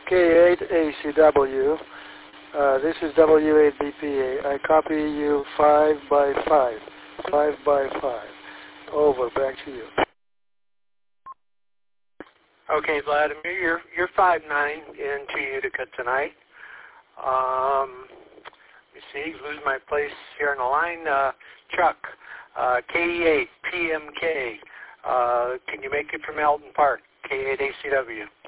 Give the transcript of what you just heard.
K8ACW. This is W8BPA. I copy you 5 by 5. 5 by 5. Over. Back to you. Okay, Vladimir, you're 5-9 into Utica tonight. Let me see, lose my place here on the line. Chuck, K8 PMK. Can you make it from Elton Park? K8ACW.